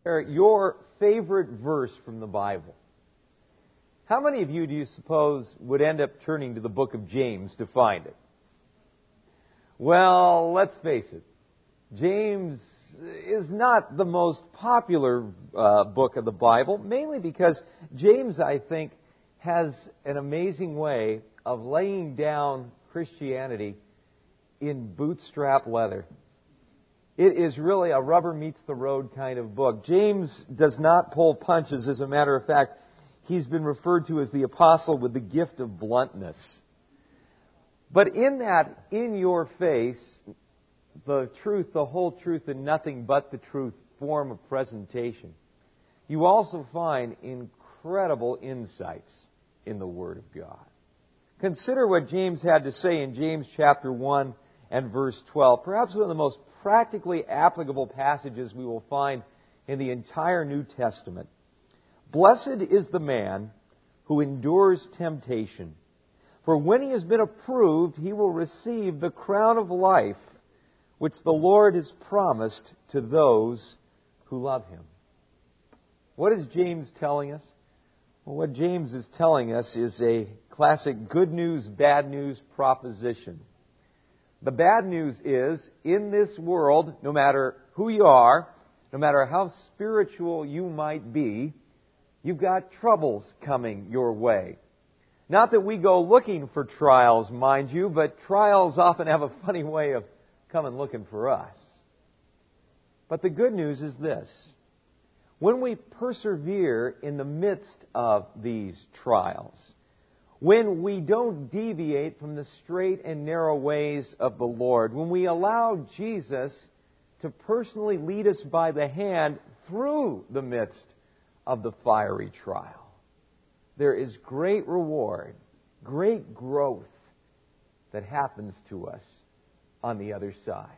your favorite verse from the Bible. How many of you do you suppose would end up turning to the book of James to find it? Well, let's face it. James is not the most popular book of the Bible, mainly because James, I think, has an amazing way of laying down Christianity in bootstrap leather. It is really a rubber meets the road kind of book. James does not pull punches. As a matter of fact, he's been referred to as the apostle with the gift of bluntness. But in that, in your face, the truth, the whole truth, and nothing but the truth form of presentation, you also find incredible insights in the Word of God. Consider what James had to say in James chapter 1 and verse 12. Perhaps one of the most practically applicable passages we will find in the entire New Testament. Blessed is the man who endures temptation, for when he has been approved, he will receive the crown of life which the Lord has promised to those who love Him. What is James telling us? Well, what James is telling us is a classic good news, bad news proposition. The bad news is, in this world, no matter who you are, no matter how spiritual you might be, you've got troubles coming your way. Not that we go looking for trials, mind you, but trials often have a funny way of coming looking for us. But the good news is this. When we persevere in the midst of these trials, when we don't deviate from the straight and narrow ways of the Lord, when we allow Jesus to personally lead us by the hand through the midst of the fiery trial, there is great reward, great growth that happens to us on the other side.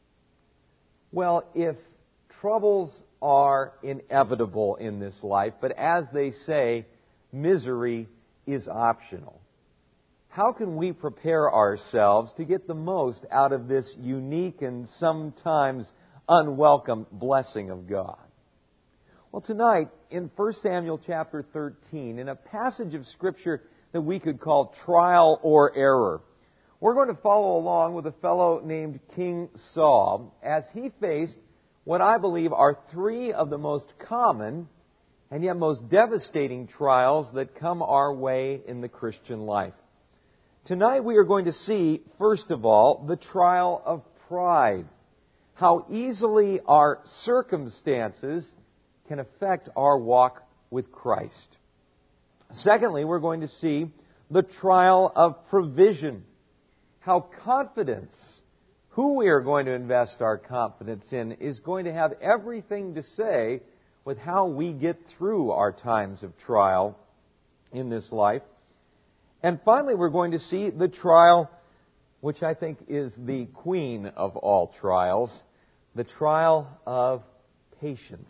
Well, if troubles are inevitable in this life, but as they say, misery is optional, how can we prepare ourselves to get the most out of this unique and sometimes unwelcome blessing of God? Well, tonight, in 1 Samuel chapter 13, in a passage of Scripture that we could call trial or error, we're going to follow along with a fellow named King Saul as he faced what I believe are three of the most common and yet most devastating trials that come our way in the Christian life. Tonight we are going to see, first of all, the trial of pride. How easily our circumstances can affect our walk with Christ. Secondly, we're going to see the trial of provision. How confidence, who we are going to invest our confidence in, is going to have everything to say with how we get through our times of trial in this life. And finally, we're going to see the trial, which I think is the queen of all trials, the trial of patience.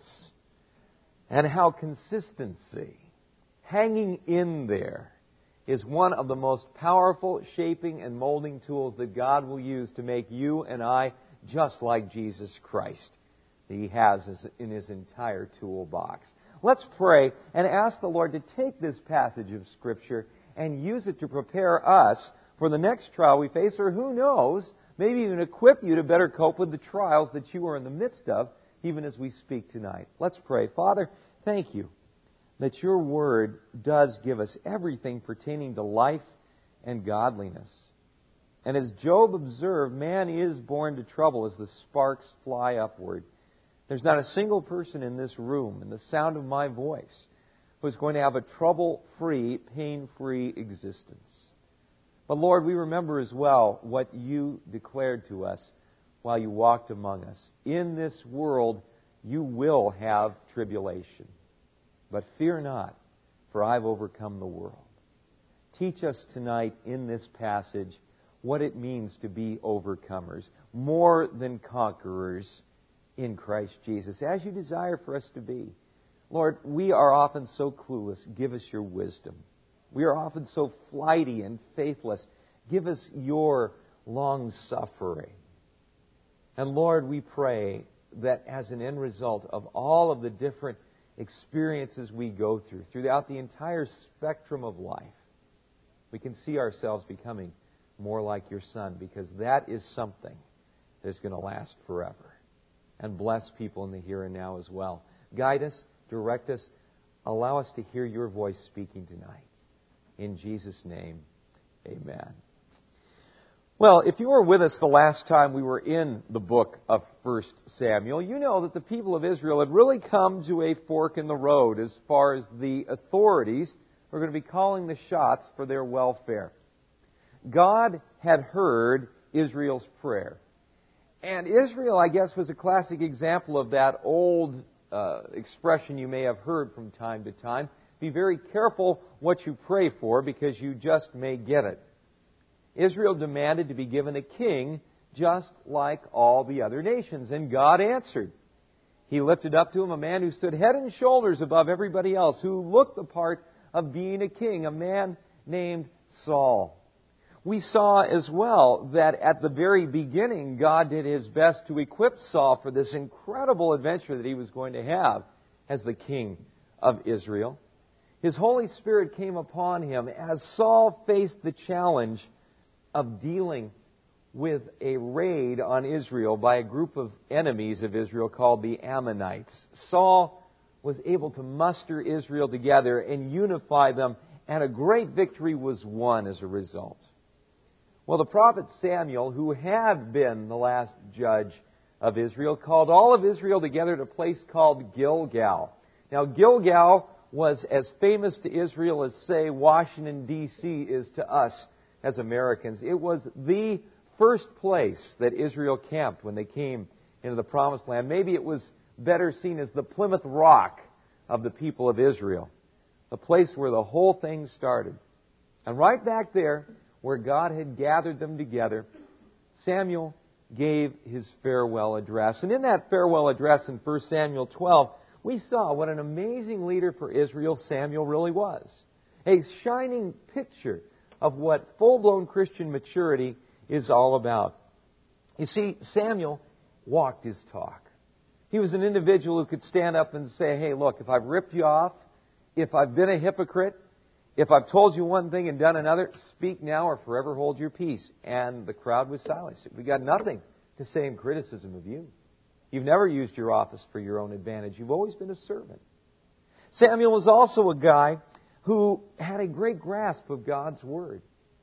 And how consistency, hanging in there, is one of the most powerful shaping and molding tools that God will use to make you and I just like Jesus Christ that He has in His entire toolbox. Let's pray and ask the Lord to take this passage of Scripture and use it to prepare us for the next trial we face, or who knows, maybe even equip you to better cope with the trials that you are in the midst of, even as we speak tonight. Let's pray. Father, thank You that Your Word does give us everything pertaining to life and godliness. And as Job observed, man is born to trouble as the sparks fly upward. There's not a single person in this room, in the sound of my voice, who's going to have a trouble-free, pain-free existence. But Lord, we remember as well what You declared to us while You walked among us. In this world, you will have tribulation. But fear not, for I've overcome the world. Teach us tonight in this passage what it means to be overcomers, more than conquerors in Christ Jesus, as You desire for us to be. Lord, we are often so clueless. Give us Your wisdom. We are often so flighty and faithless. Give us Your long suffering. And Lord, we pray that as an end result of all of the different experiences we go through, throughout the entire spectrum of life, we can see ourselves becoming more like your Son, because that is something that is going to last forever and bless people in the here and now as well. Guide us, direct us, allow us to hear your voice speaking tonight. In Jesus' name, amen. Well, if you were with us the last time we were in the book of 1 Samuel, you know that the people of Israel had really come to a fork in the road as far as the authorities were going to be calling the shots for their welfare. God had heard Israel's prayer. And Israel, I guess, was a classic example of that old expression you may have heard from time to time. Be very careful what you pray for, because you just may get it. Israel demanded to be given a king just like all the other nations, and God answered. He lifted up to him a man who stood head and shoulders above everybody else, who looked the part of being a king, a man named Saul. We saw as well that at the very beginning, God did His best to equip Saul for this incredible adventure that he was going to have as the king of Israel. His Holy Spirit came upon him as Saul faced the challenge of dealing with a raid on Israel by a group of enemies of Israel called the Ammonites. Saul was able to muster Israel together and unify them, and a great victory was won as a result. Well, the prophet Samuel, who had been the last judge of Israel, called all of Israel together at a place called Gilgal. Now, Gilgal was as famous to Israel as, say, Washington, D.C. is to us as Americans. It was the first place that Israel camped when they came into the Promised Land. Maybe it was better seen as the Plymouth Rock of the people of Israel, the place where the whole thing started. And right back there, where God had gathered them together, Samuel gave his farewell address. And in that farewell address in 1 Samuel 12, we saw what an amazing leader for Israel Samuel really was. A shining picture of what full-blown Christian maturity is all about. You see, Samuel walked his talk. He was an individual who could stand up and say, hey, look, if I've ripped you off, if I've been a hypocrite, if I've told you one thing and done another, speak now or forever hold your peace. And the crowd was silent. We got nothing to say in criticism of you. You've never used your office for your own advantage. You've always been a servant. Samuel was also a guy who had a great grasp of God's Word.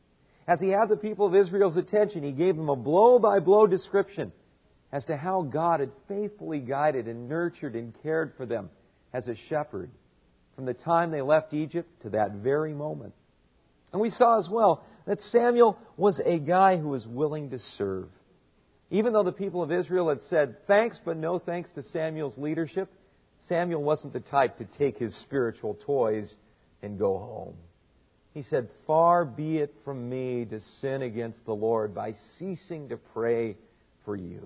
As he had the people of Israel's attention, he gave them a blow-by-blow description as to how God had faithfully guided and nurtured and cared for them as a shepherd from the time they left Egypt to that very moment. And we saw as well that Samuel was a guy who was willing to serve. Even though the people of Israel had said thanks but no thanks to Samuel's leadership, Samuel wasn't the type to take his spiritual toys and go home. He said, far be it from me to sin against the Lord by ceasing to pray for you.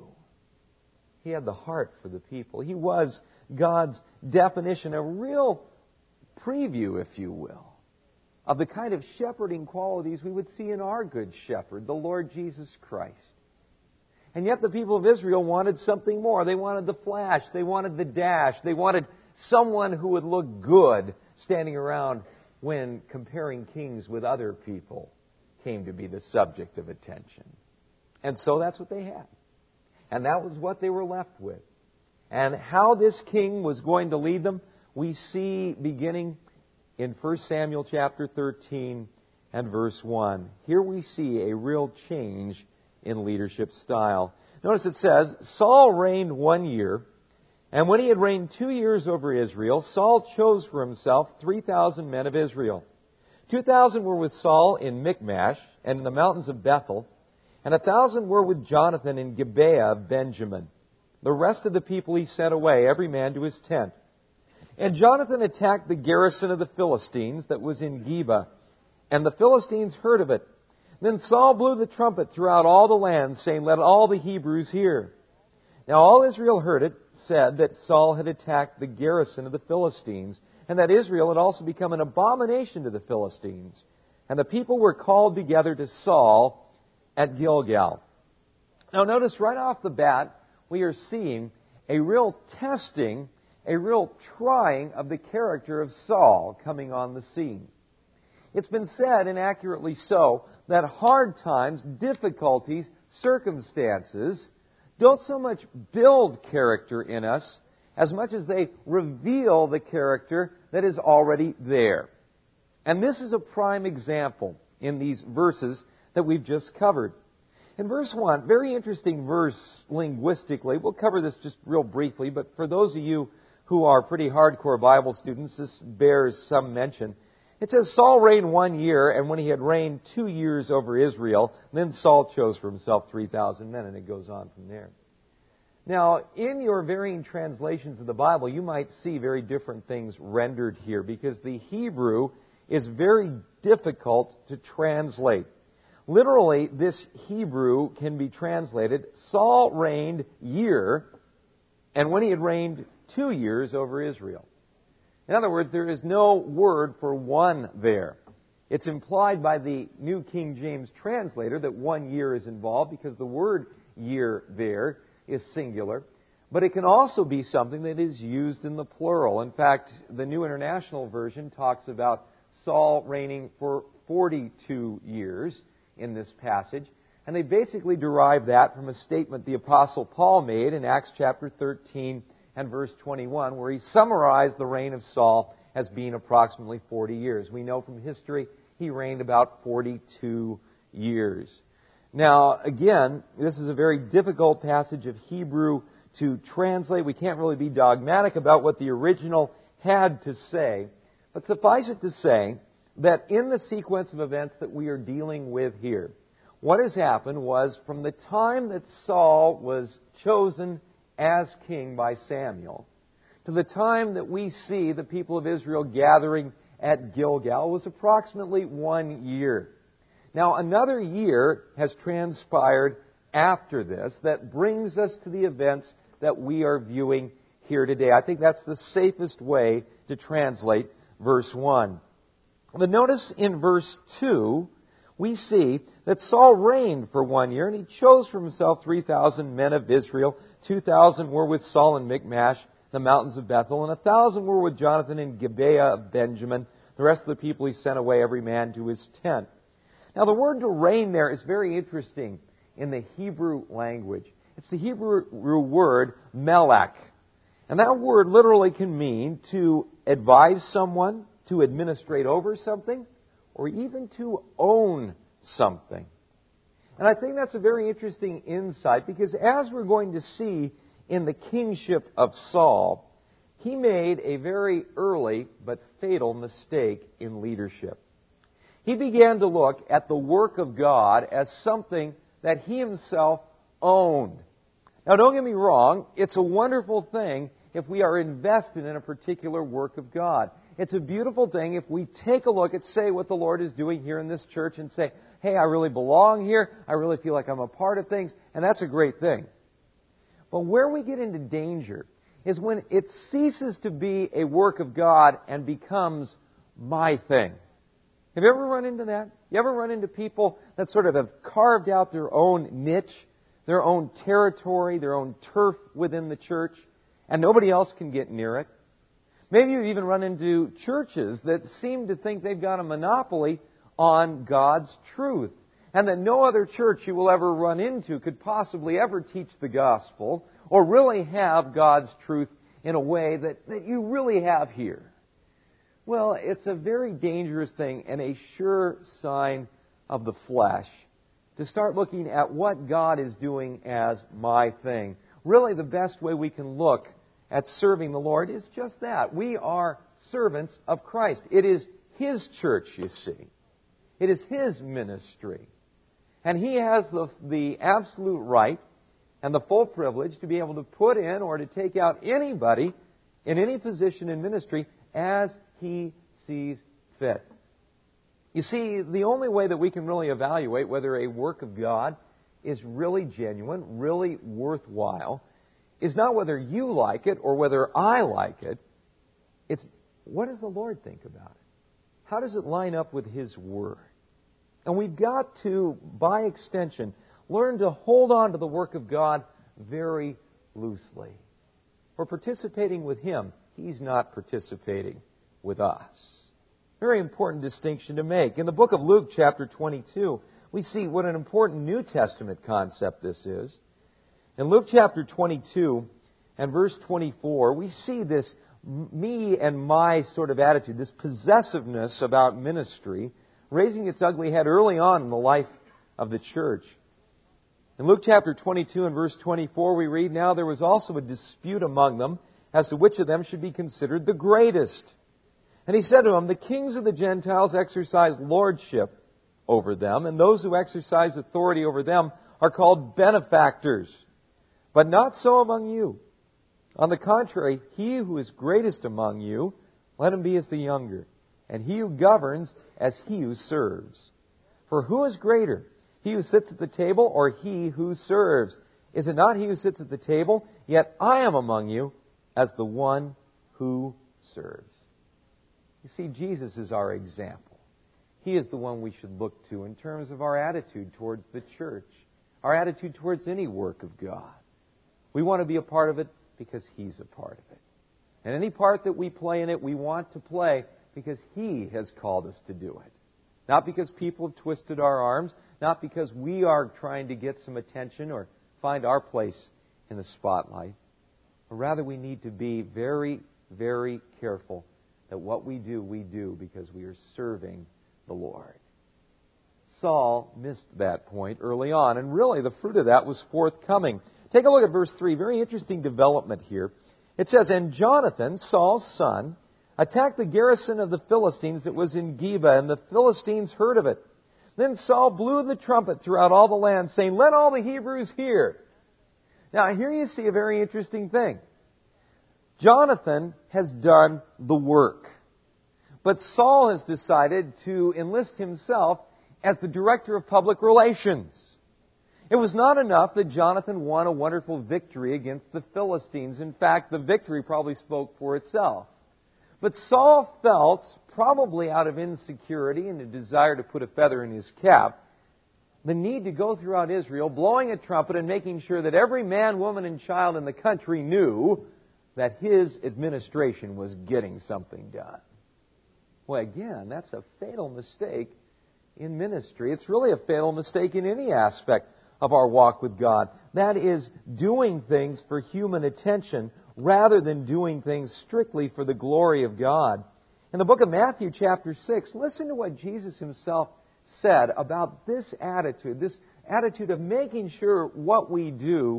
He had the heart for the people. He was God's definition, a real preview, if you will, of the kind of shepherding qualities we would see in our good shepherd, the Lord Jesus Christ. And yet the people of Israel wanted something more. They wanted the flash. They wanted the dash. They wanted someone who would look good standing around when comparing kings with other people came to be the subject of attention. And so that's what they had. And that was what they were left with. And how this king was going to lead them, we see beginning in 1 Samuel chapter 13 and verse 1. Here we see a real change in leadership style. Notice it says, Saul reigned 1 year, and when he had reigned 2 years over Israel, Saul chose for himself 3,000 men of Israel. 2,000 were with Saul in Michmash and in the mountains of Bethel, and 1,000 were with Jonathan in Gibeah of Benjamin. The rest of the people he sent away, every man to his tent. And Jonathan attacked the garrison of the Philistines that was in Geba, and the Philistines heard of it. Then Saul blew the trumpet throughout all the land, saying, let all the Hebrews hear. Now all Israel heard it, said that Saul had attacked the garrison of the Philistines, and that Israel had also become an abomination to the Philistines. And the people were called together to Saul at Gilgal. Now notice right off the bat, we are seeing a real testing, a real trying of the character of Saul coming on the scene. It's been said, and accurately so, that hard times, difficulties, circumstances don't so much build character in us as much as they reveal the character that is already there. And this is a prime example in these verses that we've just covered. In verse 1, very interesting verse linguistically. We'll cover this just real briefly, but for those of you who are pretty hardcore Bible students, this bears some mention. It says, Saul reigned 1 year, and when he had reigned 2 years over Israel, then Saul chose for himself 3,000 men, and it goes on from there. Now, in your varying translations of the Bible, you might see very different things rendered here, because the Hebrew is very difficult to translate. Literally, this Hebrew can be translated, Saul reigned year, and when he had reigned 2 years over Israel. In other words, there is no word for one there. It's implied by the New King James translator that 1 year is involved because the word year there is singular. But it can also be something that is used in the plural. In fact, the New International Version talks about Saul reigning for 42 years in this passage. And they basically derive that from a statement the Apostle Paul made in Acts chapter 13 and verse 21, where he summarized the reign of Saul as being approximately 40 years. We know from history he reigned about 42 years. Now, again, this is a very difficult passage of Hebrew to translate. We can't really be dogmatic about what the original had to say. But suffice it to say that in the sequence of events that we are dealing with here, what has happened was from the time that Saul was chosen as king by Samuel to the time that we see the people of Israel gathering at Gilgal was approximately 1 year. Now, another year has transpired after this that brings us to the events that we are viewing here today. I think that's the safest way to translate verse 1. But notice in verse 2, we see that Saul reigned for 1 year, and he chose for himself 3,000 men of Israel. 2,000 were with Saul in Michmash, the mountains of Bethel, and 1,000 were with Jonathan in Gibeah of Benjamin. The rest of the people he sent away, every man to his tent. Now, the word to reign there is very interesting in the Hebrew language. It's the Hebrew word melech. And that word literally can mean to advise someone, to administrate over something, or even to own something. And I think that's a very interesting insight because as we're going to see in the kingship of Saul, he made a very early but fatal mistake in leadership. He began to look at the work of God as something that he himself owned. Now, don't get me wrong, it's a wonderful thing if we are invested in a particular work of God. It's a beautiful thing if we take a look at, say, what the Lord is doing here in this church and say, hey, I really belong here, I really feel like I'm a part of things, and that's a great thing. But where we get into danger is when it ceases to be a work of God and becomes my thing. Have you ever run into that? You ever run into people that sort of have carved out their own niche, their own territory, their own turf within the church, and nobody else can get near it? Maybe you've even run into churches that seem to think they've got a monopoly on God's truth, and that no other church you will ever run into could possibly ever teach the gospel or really have God's truth in a way that you really have here. Well, it's a very dangerous thing and a sure sign of the flesh to start looking at what God is doing as my thing. Really, the best way we can look at serving the Lord is just that. We are servants of Christ. It is His church, you see. It is His ministry. And He has the absolute right and the full privilege to be able to put in or to take out anybody in any position in ministry as He sees fit. You see, the only way that we can really evaluate whether a work of God is really genuine, really worthwhile, is not whether you like it or whether I like it. It's what does the Lord think about it? How does it line up with His Word? And we've got to, by extension, learn to hold on to the work of God very loosely. We're participating with Him. He's not participating with us. Very important distinction to make. In the book of Luke, chapter 22, we see what an important New Testament concept this is. In Luke chapter 22 and verse 24, we see this me and my sort of attitude, this possessiveness about ministry, raising its ugly head early on in the life of the church. In Luke chapter 22 and verse 24, we read, "Now there was also a dispute among them as to which of them should be considered the greatest. And he said to them, the kings of the Gentiles exercise lordship over them, and those who exercise authority over them are called benefactors. But not so among you. On the contrary, he who is greatest among you, let him be as the younger, and he who governs as he who serves. For who is greater, he who sits at the table or he who serves? Is it not he who sits at the table? Yet I am among you as the one who serves." You see, Jesus is our example. He is the one we should look to in terms of our attitude towards the church, our attitude towards any work of God. We want to be a part of it because He's a part of it. And any part that we play in it, we want to play because He has called us to do it. Not because people have twisted our arms, not because we are trying to get some attention or find our place in the spotlight. But rather we need to be very, very careful that what we do because we are serving the Lord. Saul missed that point early on, and really the fruit of that was forthcoming. Take a look at verse 3. Very interesting development here. It says, "And Jonathan, Saul's son, attacked the garrison of the Philistines that was in Geba, and the Philistines heard of it. Then Saul blew the trumpet throughout all the land, saying, 'Let all the Hebrews hear.'" Now, here you see a very interesting thing. Jonathan has done the work. But Saul has decided to enlist himself as the director of public relations. It was not enough that Jonathan won a wonderful victory against the Philistines. In fact, the victory probably spoke for itself. But Saul felt, probably out of insecurity and a desire to put a feather in his cap, the need to go throughout Israel, blowing a trumpet and making sure that every man, woman, and child in the country knew that his administration was getting something done. Well, again, that's a fatal mistake in ministry. It's really a fatal mistake in any aspect of our walk with God. That is doing things for human attention rather than doing things strictly for the glory of God. In the book of Matthew chapter 6, listen to what Jesus Himself said about this attitude of making sure what we do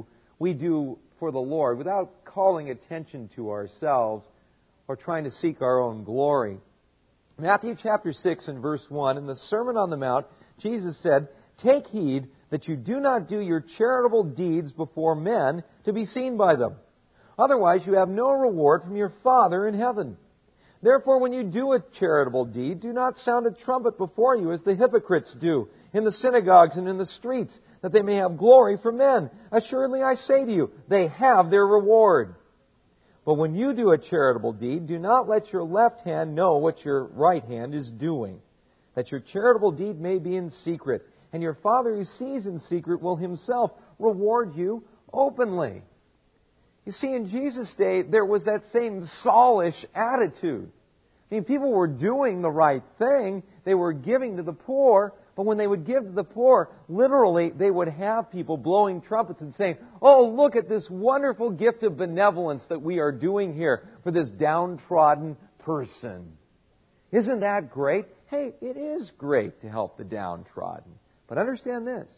for the Lord without calling attention to ourselves or trying to seek our own glory. Matthew chapter 6 and verse 1, in the Sermon on the Mount, Jesus said, "Take heed that you do not do your charitable deeds before men to be seen by them. Otherwise you have no reward from your Father in heaven. Therefore when you do a charitable deed, do not sound a trumpet before you as the hypocrites do in the synagogues and in the streets, that they may have glory from men. Assuredly I say to you, they have their reward. But when you do a charitable deed, do not let your left hand know what your right hand is doing, that your charitable deed may be in secret. And your Father who sees in secret will Himself reward you openly." You see, in Jesus' day, there was that same Saulish attitude. I mean, people were doing the right thing. They were giving to the poor. But when they would give to the poor, literally, they would have people blowing trumpets and saying, "Oh, look at this wonderful gift of benevolence that we are doing here for this downtrodden person. Isn't that great?" Hey, it is great to help the downtrodden. But understand this.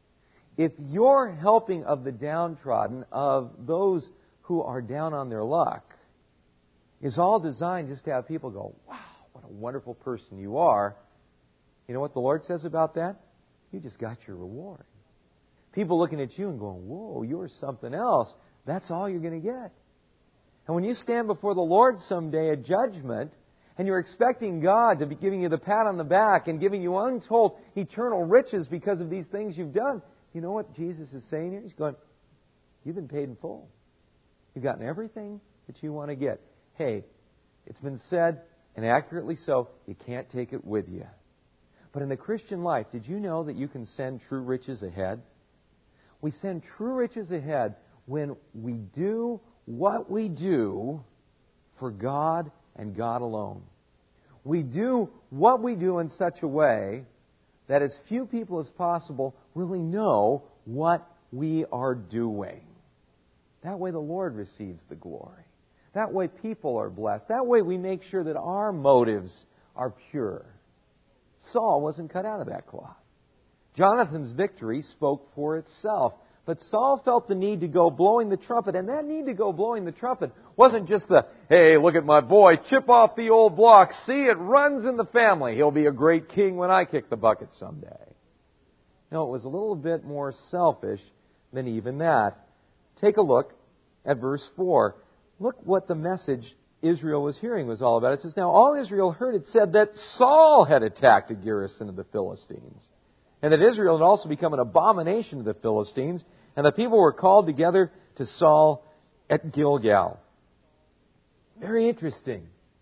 If your helping of the downtrodden, of those who are down on their luck, is all designed just to have people go, "Wow, what a wonderful person you are," you know what the Lord says about that? You just got your reward. People looking at you and going, "Whoa, you're something else." That's all you're going to get. And when you stand before the Lord someday at judgment, and you're expecting God to be giving you the pat on the back and giving you untold eternal riches because of these things you've done, you know what Jesus is saying here? He's going, "You've been paid in full. You've gotten everything that you want to get." Hey, it's been said, and accurately so, you can't take it with you. But in the Christian life, did you know that you can send true riches ahead? We send true riches ahead when we do what we do for God and God alone. We do what we do in such a way that as few people as possible really know what we are doing. That way the Lord receives the glory. That way people are blessed. That way we make sure that our motives are pure. Saul wasn't cut out of that cloth. Jonathan's victory spoke for itself. But Saul felt the need to go blowing the trumpet, and that need to go blowing the trumpet wasn't just the, hey, look at my boy, chip off the old block, see, it runs in the family. He'll be a great king when I kick the bucket someday. No, it was a little bit more selfish than even that. Take a look at verse 4. Look what the message Israel was hearing was all about. It says, now all Israel heard it said that Saul had attacked a garrison of the Philistines, and that Israel had also become an abomination to the Philistines, and the people were called together to Saul at Gilgal. Very interesting.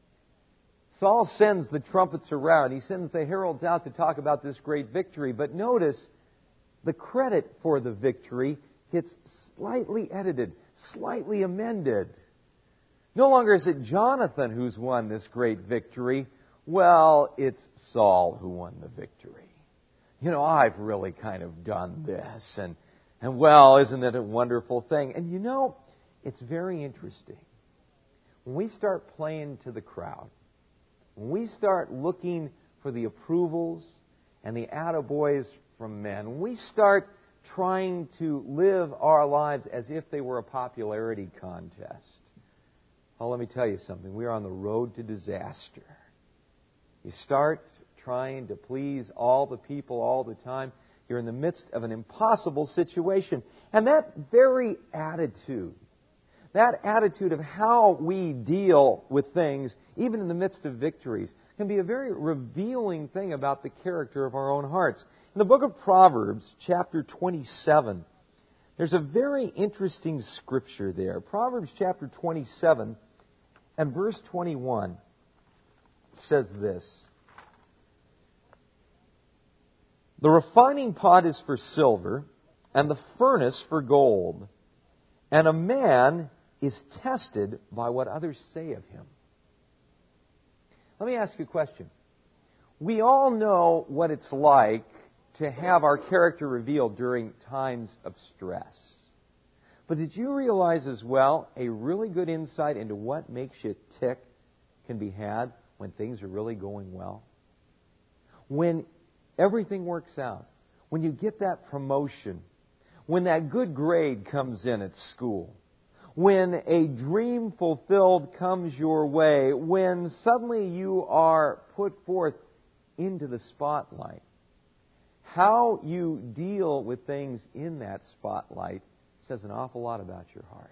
Saul sends the trumpets around. He sends the heralds out to talk about this great victory. But notice, the credit for the victory gets slightly edited, slightly amended. No longer is it Jonathan who's won this great victory. Well, it's Saul who won the victory. You know, I've really kind of done this. And well, isn't it a wonderful thing? And you know, it's very interesting. When we start playing to the crowd, when we start looking for the approvals and the attaboys from men, when we start trying to live our lives as if they were a popularity contest, well, let me tell you something. We are on the road to disaster. You start trying to please all the people all the time, you're in the midst of an impossible situation. And that very attitude, that attitude of how we deal with things, even in the midst of victories, can be a very revealing thing about the character of our own hearts. In the book of Proverbs, chapter 27, there's a very interesting scripture there. Proverbs chapter 27 and verse 21 says this. The refining pot is for silver, and the furnace for gold, and a man is tested by what others say of him. Let me ask you a question. We all know what it's like to have our character revealed during times of stress. But did you realize as well a really good insight into what makes you tick can be had when things are really going well? When everything works out, when you get that promotion, when that good grade comes in at school, when a dream fulfilled comes your way, when suddenly you are put forth into the spotlight, how you deal with things in that spotlight says an awful lot about your heart.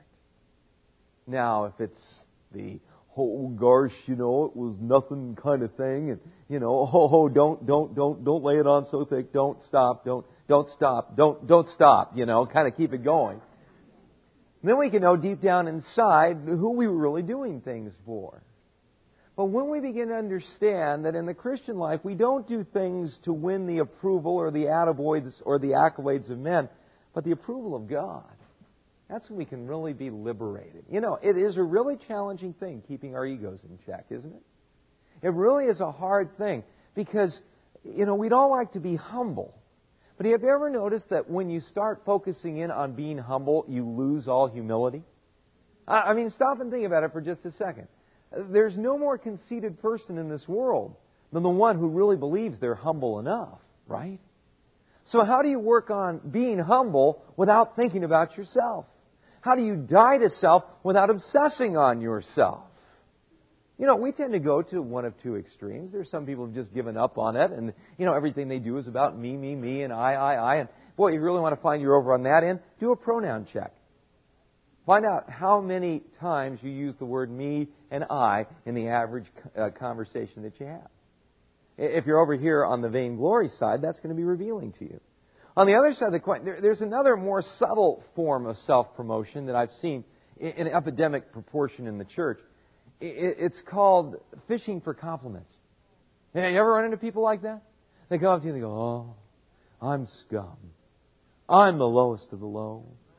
Now, if it's the oh gosh, you know, it was nothing kind of thing, and you know, don't lay it on so thick, don't stop, don't stop, you know, kind of keep it going. And then we can know deep down inside who we were really doing things for. But when we begin to understand that in the Christian life we don't do things to win the approval or the attaboys or the accolades of men, but the approval of God, that's when we can really be liberated. You know, it is a really challenging thing keeping our egos in check, isn't it? It really is a hard thing because, you know, we'd all like to be humble. But have you ever noticed that when you start focusing in on being humble, you lose all humility? I mean, stop and think about it for just a second. There's no more conceited person in this world than the one who really believes they're humble enough, right? So how do you work on being humble without thinking about yourself? How do you die to self without obsessing on yourself? You know, we tend to go to one of two extremes. There's some people who've just given up on it, and, you know, everything they do is about me, and I. And, boy, you really want to find you're over on that end? Do a pronoun check. Find out how many times you use the word me and I in the average conversation that you have. If you're over here on the vainglory side, that's going to be revealing to you. On the other side of the coin, there's another more subtle form of self-promotion that I've seen in epidemic proportion in the church. It's called fishing for compliments. You ever run into people like that? They come up to you and they go, oh, I'm scum. I'm the lowest of the low.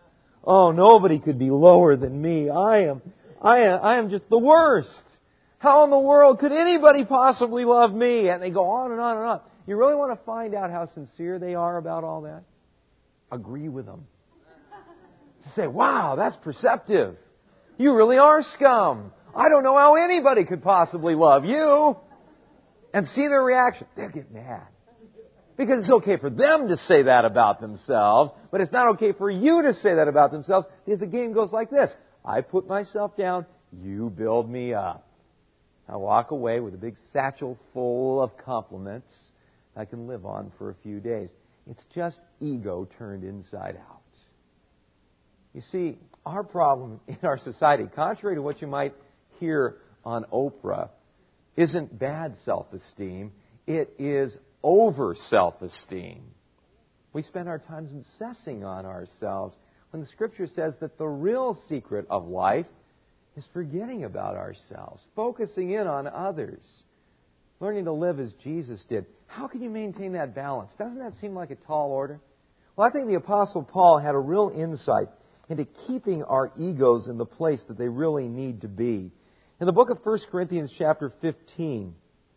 Oh, nobody could be lower than me. I am just the worst. How in the world could anybody possibly love me? And they go on and on and on. You really want to find out how sincere they are about all that? Agree with them. Say, wow, that's perceptive. You really are scum. I don't know how anybody could possibly love you. And see their reaction. They'll get mad. Because it's okay for them to say that about themselves, but it's not okay for you to say that about themselves, because the game goes like this. I put myself down, you build me up. I walk away with a big satchel full of compliments I can live on for a few days. It's just ego turned inside out. You see, our problem in our society, contrary to what you might hear on Oprah, isn't bad self-esteem. It is over self-esteem. We spend our time obsessing on ourselves when the Scripture says that the real secret of life is forgetting about ourselves, focusing in on others, learning to live as Jesus did. How can you maintain that balance? Doesn't that seem like a tall order? Well, I think the Apostle Paul had a real insight into keeping our egos in the place that they really need to be. In the book of 1 Corinthians chapter 15,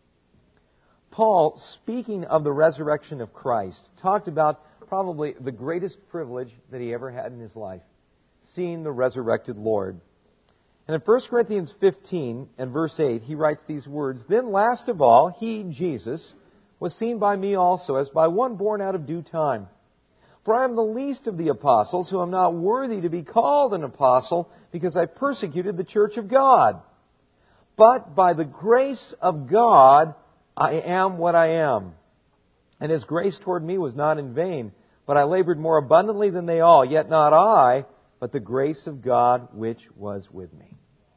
Paul, speaking of the resurrection of Christ, talked about probably the greatest privilege that he ever had in his life, seeing the resurrected Lord. And in 1 Corinthians 15 and verse 8, he writes these words, Then last of all, he, Jesus, was seen by me also, as by one born out of due time. For I am the least of the apostles, who am not worthy to be called an apostle, because I persecuted the church of God. But by the grace of God, I am what I am. And His grace toward me was not in vain, but I labored more abundantly than they all, yet not I, but the grace of God which was with me.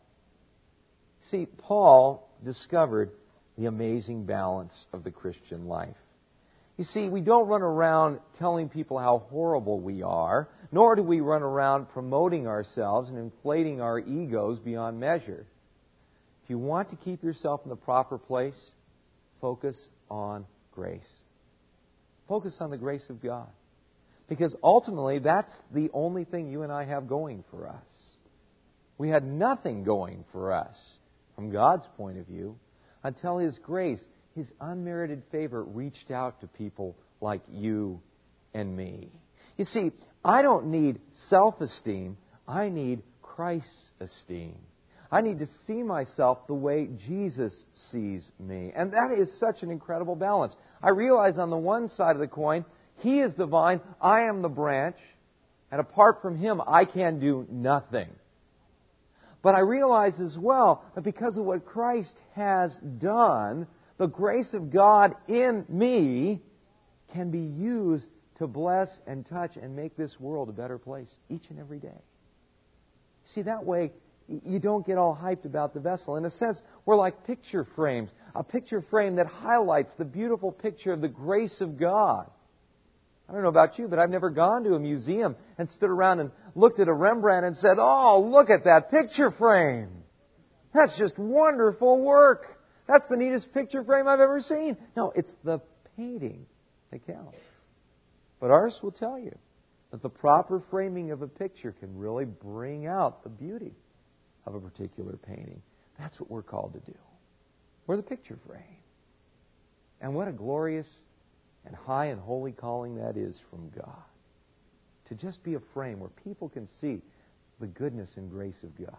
See, Paul discovered the amazing balance of the Christian life. You see, we don't run around telling people how horrible we are, nor do we run around promoting ourselves and inflating our egos beyond measure. If you want to keep yourself in the proper place, focus on grace. Focus on the grace of God. Because ultimately, that's the only thing you and I have going for us. We had nothing going for us from God's point of view until His grace, His unmerited favor, reached out to people like you and me. You see, I don't need self-esteem. I need Christ's esteem. I need to see myself the way Jesus sees me. And that is such an incredible balance. I realize on the one side of the coin, He is the vine, I am the branch, and apart from Him, I can do nothing. But I realize as well that because of what Christ has done, the grace of God in me can be used to bless and touch and make this world a better place each and every day. See, that way, you don't get all hyped about the vessel. In a sense, we're like picture frames. A picture frame that highlights the beautiful picture of the grace of God. I don't know about you, but I've never gone to a museum and stood around and looked at a Rembrandt and said, "Oh, look at that picture frame. That's just wonderful work. That's the neatest picture frame I've ever seen." No, it's the painting that counts. But ours will tell you that the proper framing of a picture can really bring out the beauty of a particular painting. That's what we're called to do. We're the picture frame. And what a glorious and high and holy calling that is from God. To just be a frame where people can see the goodness and grace of God.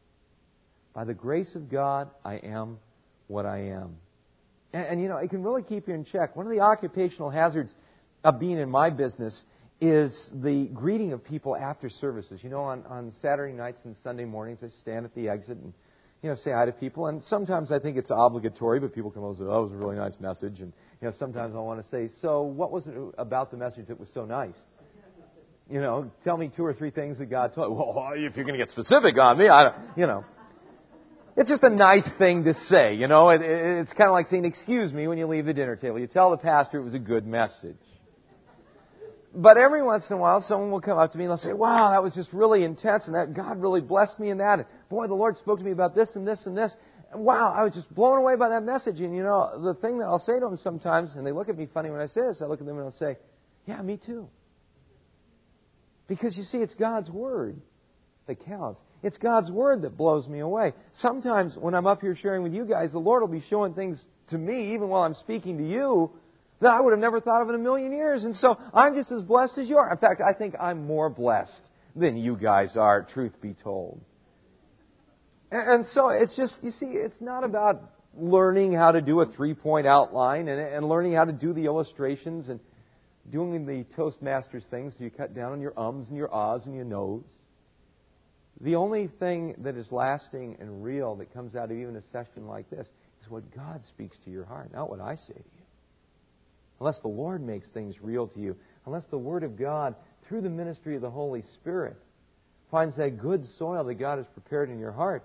By the grace of God, I am what I am. And you know, it can really keep you in check. One of the occupational hazards of being in my business is the greeting of people after services. You know, on Saturday nights and Sunday mornings, I stand at the exit and, say hi to people. And sometimes I think it's obligatory, but people come over and say, "Oh, it was a really nice message." And, sometimes I want to say, "So what was it about the message that was so nice? Tell me 2 or 3 things that God told you." "Well, if you're going to get specific on me, It's just a nice thing to say, It's kind of like saying, "Excuse me," when you leave the dinner table. You tell the pastor it was a good message. But every once in a while, someone will come up to me and they'll say, "Wow, that was just really intense, and that God really blessed me in that. And boy, the Lord spoke to me about this and this and this. And wow, I was just blown away by that message." And the thing that I'll say to them sometimes, and they look at me funny when I say this, I look at them and I'll say, "Yeah, me too." Because you see, it's God's Word that counts. It's God's Word that blows me away. Sometimes when I'm up here sharing with you guys, the Lord will be showing things to me, even while I'm speaking to you, that I would have never thought of in a million years. And so I'm just as blessed as you are. In fact, I think I'm more blessed than you guys are, truth be told. And so it's just, you see, it's not about learning how to do a 3-point outline and learning how to do the illustrations and doing the Toastmasters things so you cut down on your ums and your ahs and your noes. The only thing that is lasting and real that comes out of even a session like this is what God speaks to your heart, not what I say to you. Unless the Lord makes things real to you, unless the Word of God, through the ministry of the Holy Spirit, finds that good soil that God has prepared in your heart,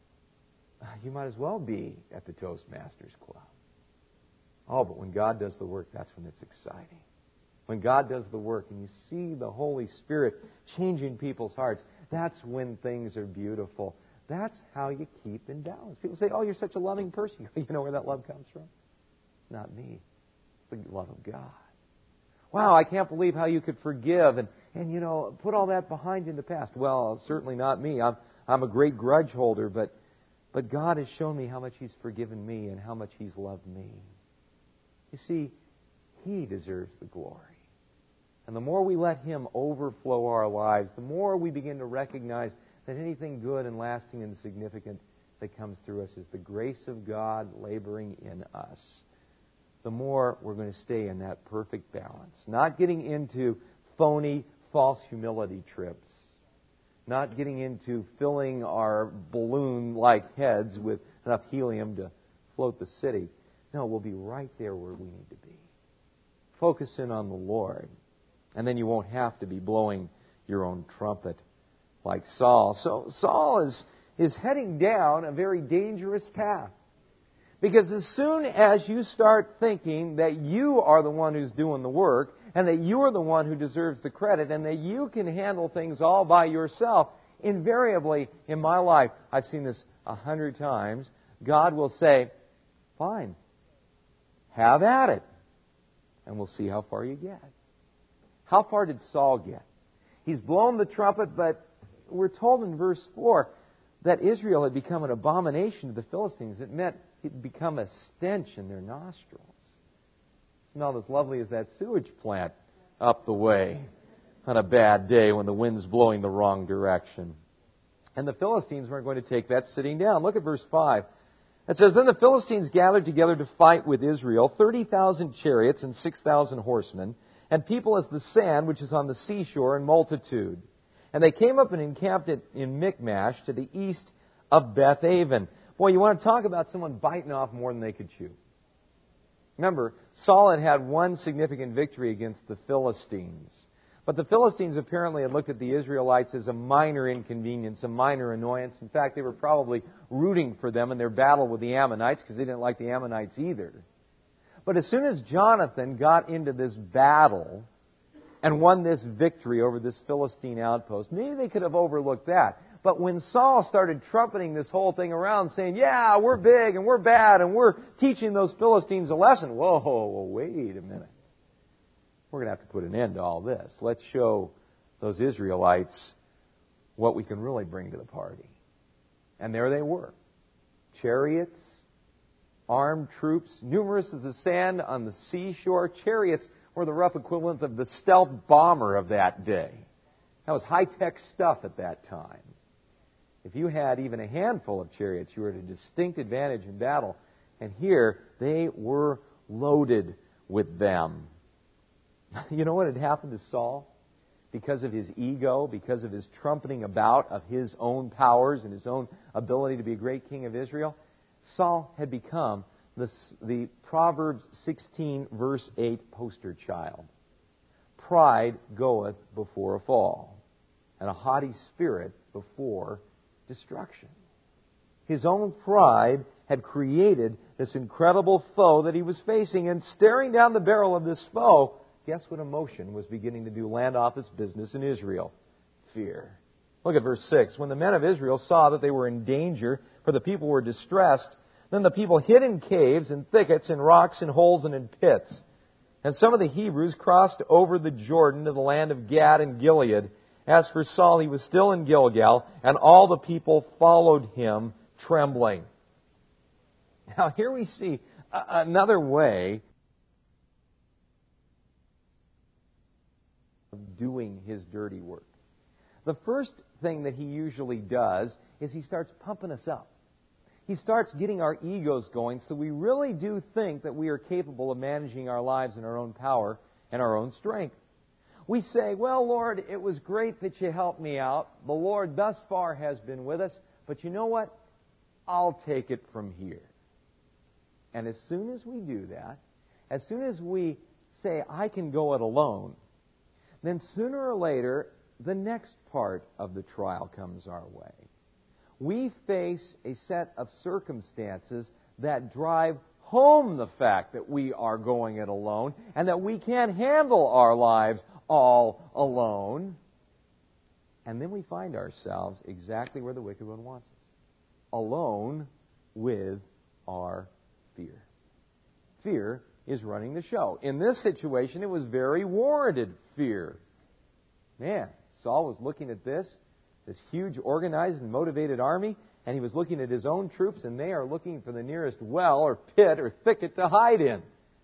you might as well be at the Toastmasters Club. Oh, but when God does the work, that's when it's exciting. When God does the work and you see the Holy Spirit changing people's hearts, that's when things are beautiful. That's how you keep in balance. People say, oh, you're such a loving person. You know where that love comes from? It's not me. It's the love of God. Wow, I can't believe how you could forgive and put all that behind you in the past. Well, certainly not me. I'm a great grudge holder, but God has shown me how much He's forgiven me and how much He's loved me. You see, He deserves the glory. And the more we let Him overflow our lives, the more we begin to recognize that anything good and lasting and significant that comes through us is the grace of God laboring in us. The more we're going to stay in that perfect balance. Not getting into phony, false humility trips. Not getting into filling our balloon-like heads with enough helium to float the city. No, we'll be right there where we need to be. Focus in on the Lord. And then you won't have to be blowing your own trumpet like Saul. So Saul is heading down a very dangerous path. Because as soon as you start thinking that you are the one who's doing the work, and that you are the one who deserves the credit, and that you can handle things all by yourself, invariably in my life, I've seen this 100 times, God will say, fine, have at it, and we'll see how far you get. How far did Saul get? He's blown the trumpet, but we're told in verse 4 that Israel had become an abomination to the Philistines. It meant he'd become a stench in their nostrils. It smelled as lovely as that sewage plant up the way on a bad day when the wind's blowing the wrong direction. And the Philistines weren't going to take that sitting down. Look at verse 5. It says, Then the Philistines gathered together to fight with Israel, 30,000 chariots and 6,000 horsemen, and people as the sand which is on the seashore in multitude. And they came up and encamped in Michmash to the east of Beth-aven. Boy, you want to talk about someone biting off more than they could chew. Remember, Saul had one significant victory against the Philistines. But the Philistines apparently had looked at the Israelites as a minor inconvenience, a minor annoyance. In fact, they were probably rooting for them in their battle with the Ammonites because they didn't like the Ammonites either. But as soon as Jonathan got into this battle and won this victory over this Philistine outpost, maybe they could have overlooked that. But when Saul started trumpeting this whole thing around, saying, yeah, we're big and we're bad and we're teaching those Philistines a lesson. Whoa, wait a minute. We're going to have to put an end to all this. Let's show those Israelites what we can really bring to the party. And there they were. Chariots, armed troops, numerous as the sand on the seashore. Chariots were the rough equivalent of the stealth bomber of that day. That was high-tech stuff at that time. If you had even a handful of chariots, you were at a distinct advantage in battle. And here, they were loaded with them. You know what had happened to Saul? Because of his ego, because of his trumpeting about of his own powers and his own ability to be a great king of Israel, Saul had become the Proverbs 16, verse 8 poster child. Pride goeth before a fall, and a haughty spirit before destruction. His own pride had created this incredible foe that he was facing, and staring down the barrel of this foe, guess what emotion was beginning to do land office business in Israel? Fear. Look at verse 6. When the men of Israel saw that they were in danger, for the people were distressed, then the people hid in caves and thickets and rocks and holes and in pits. And some of the Hebrews crossed over the Jordan to the land of Gad and Gilead, As for Saul, he was still in Gilgal, and all the people followed him, trembling. Now, here we see another way of doing his dirty work. The first thing that he usually does is he starts pumping us up. He starts getting our egos going so we really do think that we are capable of managing our lives in our own power and our own strength. We say, well, Lord, it was great that you helped me out. The Lord thus far has been with us. But you know what? I'll take it from here. And as soon as we do that, as soon as we say, I can go it alone, then sooner or later, the next part of the trial comes our way. We face a set of circumstances that drive home the fact that we are going it alone and that we can't handle our lives all alone. And then we find ourselves exactly where the wicked one wants us. Alone with our fear. Fear is running the show. In this situation, it was very warranted fear. Man, Saul was looking at this huge organized and motivated army, and he was looking at his own troops, and they are looking for the nearest well or pit or thicket to hide in.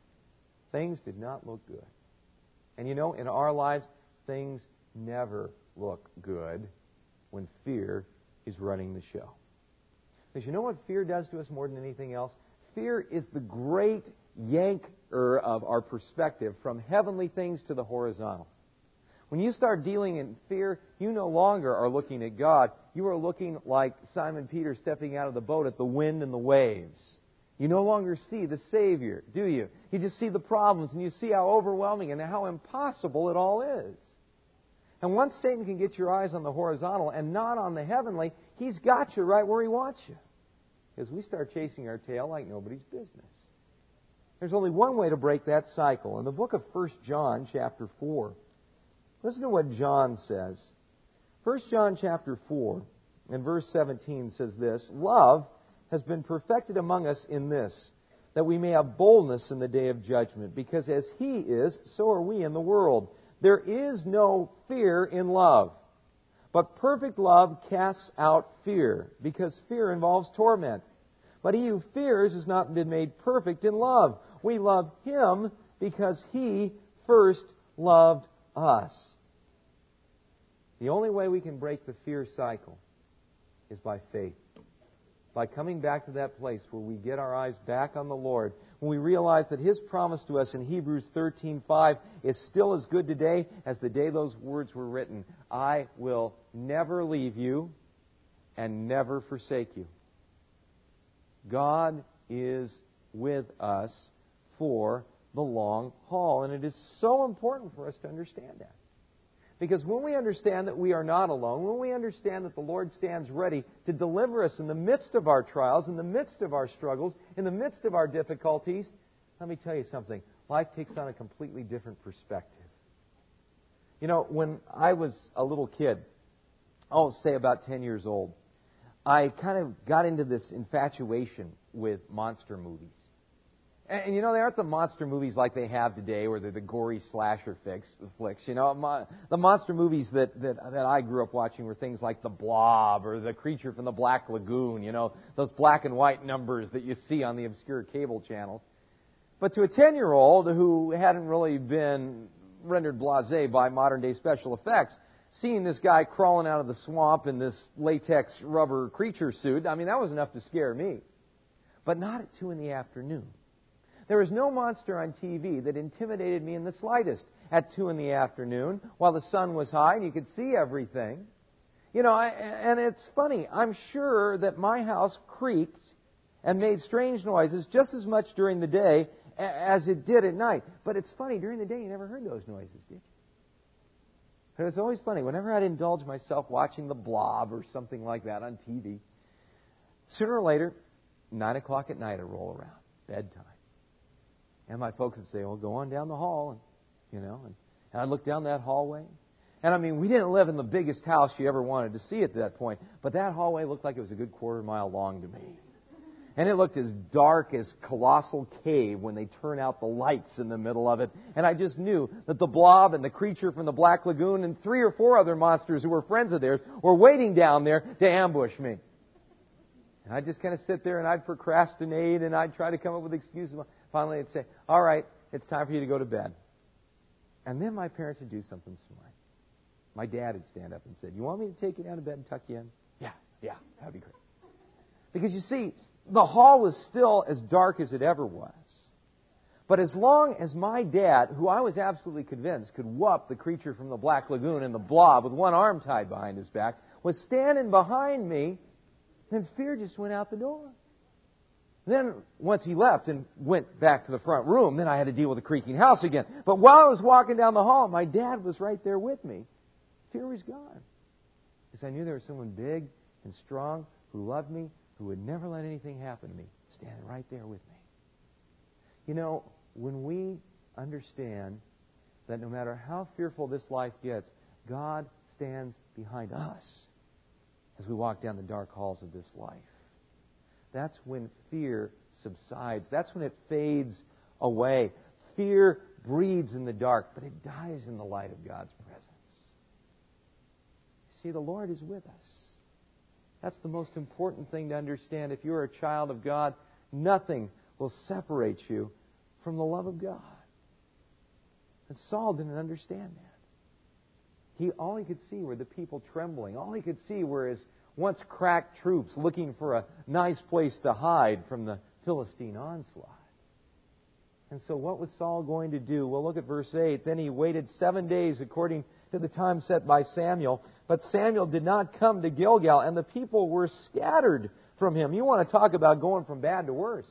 Things did not look good. And you know, in our lives, things never look good when fear is running the show. Because you know what fear does to us more than anything else? Fear is the great yanker of our perspective from heavenly things to the horizontal. When you start dealing in fear, you no longer are looking at God. You are looking like Simon Peter stepping out of the boat at the wind and the waves. You no longer see the Savior, do you? You just see the problems, and you see how overwhelming and how impossible it all is. And once Satan can get your eyes on the horizontal and not on the heavenly, he's got you right where he wants you. Because we start chasing our tail like nobody's business. There's only one way to break that cycle. In the book of 1 John chapter 4, listen to what John says. 1 John chapter 4 and verse 17 says this, Love has been perfected among us in this, that we may have boldness in the day of judgment, because as He is, so are we in the world. There is no fear in love, but perfect love casts out fear, because fear involves torment. But he who fears has not been made perfect in love. We love Him because He first loved us. The only way we can break the fear cycle is by faith. By coming back to that place where we get our eyes back on the Lord, when we realize that His promise to us in Hebrews 13:5 is still as good today as the day those words were written. I will never leave you and never forsake you. God is with us for the long haul. And it is so important for us to understand that. Because when we understand that we are not alone, when we understand that the Lord stands ready to deliver us in the midst of our trials, in the midst of our struggles, in the midst of our difficulties, let me tell you something. Life takes on a completely different perspective. You know, when I was a little kid, I'll say about 10 years old, I kind of got into this infatuation with monster movies. And you know, they aren't the monster movies like they have today, where they're the gory slasher flicks. You know, the monster movies that I grew up watching were things like The Blob or The Creature from the Black Lagoon. You know, those black and white numbers that you see on the obscure cable channels. But to a 10-year-old who hadn't really been rendered blasé by modern-day special effects, seeing this guy crawling out of the swamp in this latex rubber creature suit, I mean, that was enough to scare me. But not at 2 in the afternoon. There was no monster on TV that intimidated me in the slightest at 2 in the afternoon while the sun was high and you could see everything. You know, and it's funny. I'm sure that my house creaked and made strange noises just as much during the day as it did at night. But it's funny, during the day you never heard those noises, did you? It was always funny. Whenever I'd indulge myself watching The Blob or something like that on TV, sooner or later, 9 o'clock at night would roll around, bedtime. And my folks would say, well, go on down the hall, and I'd look down that hallway. And I mean, we didn't live in the biggest house you ever wanted to see at that point, but that hallway looked like it was a good quarter mile long to me. And it looked as dark as Colossal Cave when they turn out the lights in the middle of it. And I just knew that the Blob and the creature from the Black Lagoon and 3 or 4 other monsters who were friends of theirs were waiting down there to ambush me. And I'd just kind of sit there and I'd procrastinate and I'd try to come up with excuses. Finally, I'd say, all right, it's time for you to go to bed. And then my parents would do something smart. My dad would stand up and say, you want me to take you down to bed and tuck you in? Yeah, that'd be great. Because you see, the hall was still as dark as it ever was. But as long as my dad, who I was absolutely convinced could whoop the creature from the Black Lagoon and the Blob with one arm tied behind his back, was standing behind me, then fear just went out the door. Then, once he left and went back to the front room, then I had to deal with the creaking house again. But while I was walking down the hall, my dad was right there with me. Fear was gone. Because I knew there was someone big and strong who loved me, who would never let anything happen to me, standing right there with me. You know, when we understand that no matter how fearful this life gets, God stands behind us as we walk down the dark halls of this life. That's when fear subsides. That's when it fades away. Fear breeds in the dark, but it dies in the light of God's presence. You see, the Lord is with us. That's the most important thing to understand. If you're a child of God, nothing will separate you from the love of God. And Saul didn't understand that. All he could see were the people trembling. All he could see were his once cracked troops looking for a nice place to hide from the Philistine onslaught. And so what was Saul going to do? Well, look at verse 8. Then he waited 7 days according to the time set by Samuel. But Samuel did not come to Gilgal, and the people were scattered from him. You want to talk about going from bad to worse.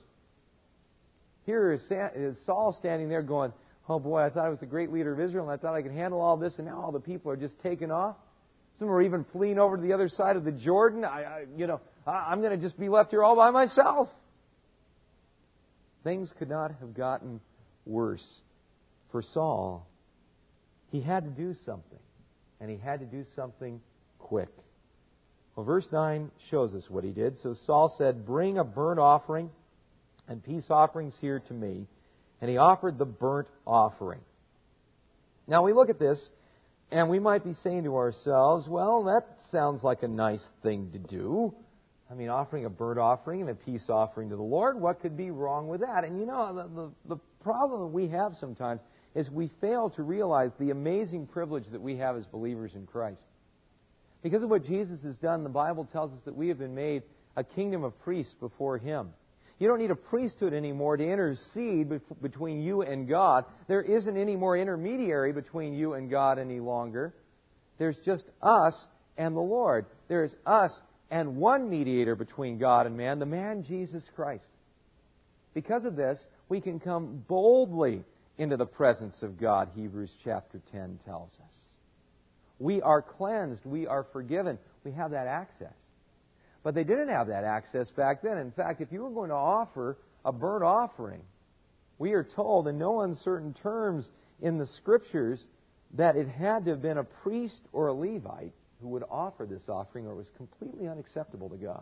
Here is Saul standing there going, oh boy, I thought I was the great leader of Israel, and I thought I could handle all this, and now all the people are just taken off. Some are even fleeing over to the other side of the Jordan. I'm going to just be left here all by myself. Things could not have gotten worse for Saul. He had to do something, and he had to do something quick. Well, verse 9 shows us what he did. So Saul said, bring a burnt offering and peace offerings here to me. And he offered the burnt offering. Now we look at this, and we might be saying to ourselves, well, that sounds like a nice thing to do. I mean, offering a burnt offering and a peace offering to the Lord, what could be wrong with that? And you know, the problem that we have sometimes is we fail to realize the amazing privilege that we have as believers in Christ. Because of what Jesus has done, the Bible tells us that we have been made a kingdom of priests before Him. You don't need a priesthood anymore to intercede between you and God. There isn't any more intermediary between you and God any longer. There's just us and the Lord. There's us and one mediator between God and man, the man Jesus Christ. Because of this, we can come boldly into the presence of God, Hebrews chapter 10 tells us. We are cleansed. We are forgiven. We have that access. But they didn't have that access back then. In fact, if you were going to offer a burnt offering, we are told in no uncertain terms in the Scriptures that it had to have been a priest or a Levite who would offer this offering, or it was completely unacceptable to God.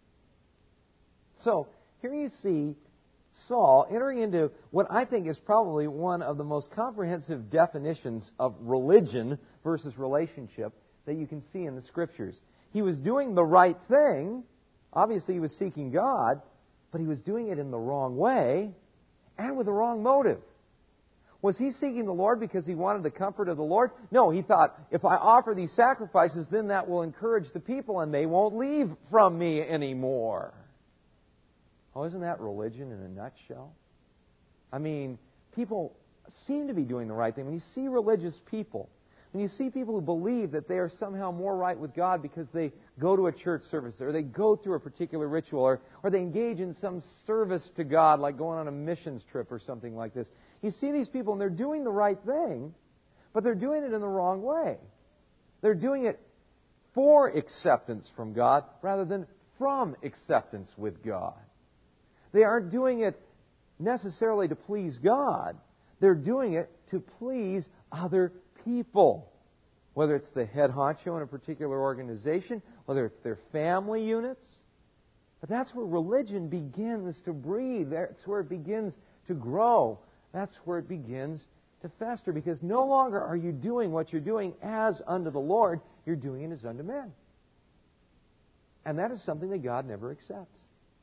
So, here you see Saul entering into what I think is probably one of the most comprehensive definitions of religion versus relationship that you can see in the Scriptures. He was doing the right thing. Obviously, he was seeking God, but he was doing it in the wrong way and with the wrong motive. Was he seeking the Lord because he wanted the comfort of the Lord? No, he thought, if I offer these sacrifices, then that will encourage the people and they won't leave from me anymore. Oh, isn't that religion in a nutshell? I mean, people seem to be doing the right thing. When you see religious people, when you see people who believe that they are somehow more right with God because they go to a church service or they go through a particular ritual or they engage in some service to God like going on a missions trip or something like this. You see these people and they're doing the right thing, but they're doing it in the wrong way. They're doing it for acceptance from God rather than from acceptance with God. They aren't doing it necessarily to please God. They're doing it to please other people. Whether it's the head honcho in a particular organization, whether it's their family units. But that's where religion begins to breathe. That's where it begins to grow. That's where it begins to fester. Because no longer are you doing what you're doing as unto the Lord. You're doing it as unto men. And that is something that God never accepts.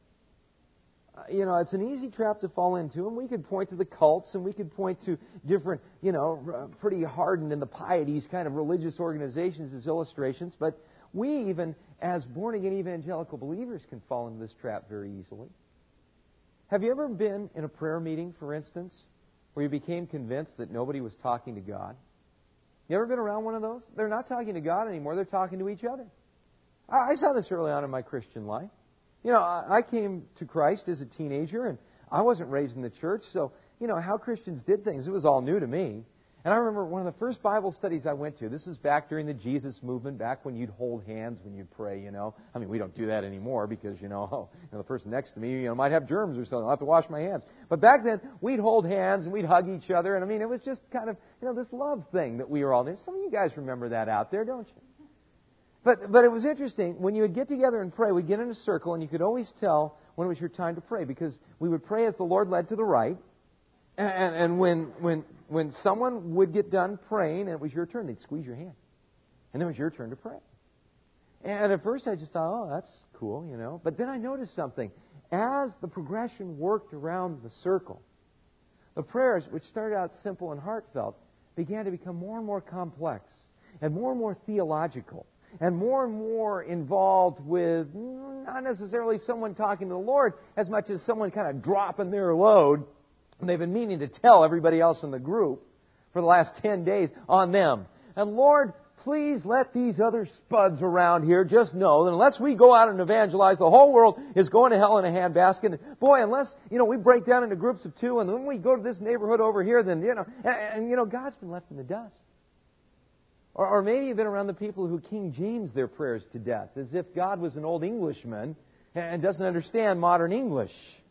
It's an easy trap to fall into, and we could point to the cults, and we could point to different, pretty hardened in the pieties kind of religious organizations as illustrations, but we even, as born-again evangelical believers, can fall into this trap very easily. Have you ever been in a prayer meeting, for instance, where you became convinced that nobody was talking to God? You ever been around one of those? They're not talking to God anymore, they're talking to each other. I saw this early on in my Christian life. I came to Christ as a teenager, and I wasn't raised in the church, so, how Christians did things, it was all new to me. And I remember one of the first Bible studies I went to, this was back during the Jesus movement, back when you'd hold hands when you'd pray, I mean, we don't do that anymore because, the person next to me, might have germs or something. I'll have to wash my hands. But back then, we'd hold hands and we'd hug each other, and I mean, it was just kind of, this love thing that we were all doing. Some of you guys remember that out there, don't you? But it was interesting. When you would get together and pray, we'd get in a circle, and you could always tell when it was your time to pray, because we would pray as the Lord led to the right. And when someone would get done praying and it was your turn, they'd squeeze your hand. And then it was your turn to pray. And at first I just thought, oh, that's cool, But then I noticed something. As the progression worked around the circle, the prayers, which started out simple and heartfelt, began to become more and more complex and more theological. And more involved with not necessarily someone talking to the Lord as much as someone kind of dropping their load. And they've been meaning to tell everybody else in the group for the last 10 days on them. And Lord, please let these other spuds around here just know that unless we go out and evangelize, the whole world is going to hell in a handbasket. And boy, unless, we break down into groups of 2 and then we go to this neighborhood over here, then, God's been left in the dust. Or maybe you've been around the people who King James their prayers to death, as if God was an old Englishman and doesn't understand modern English.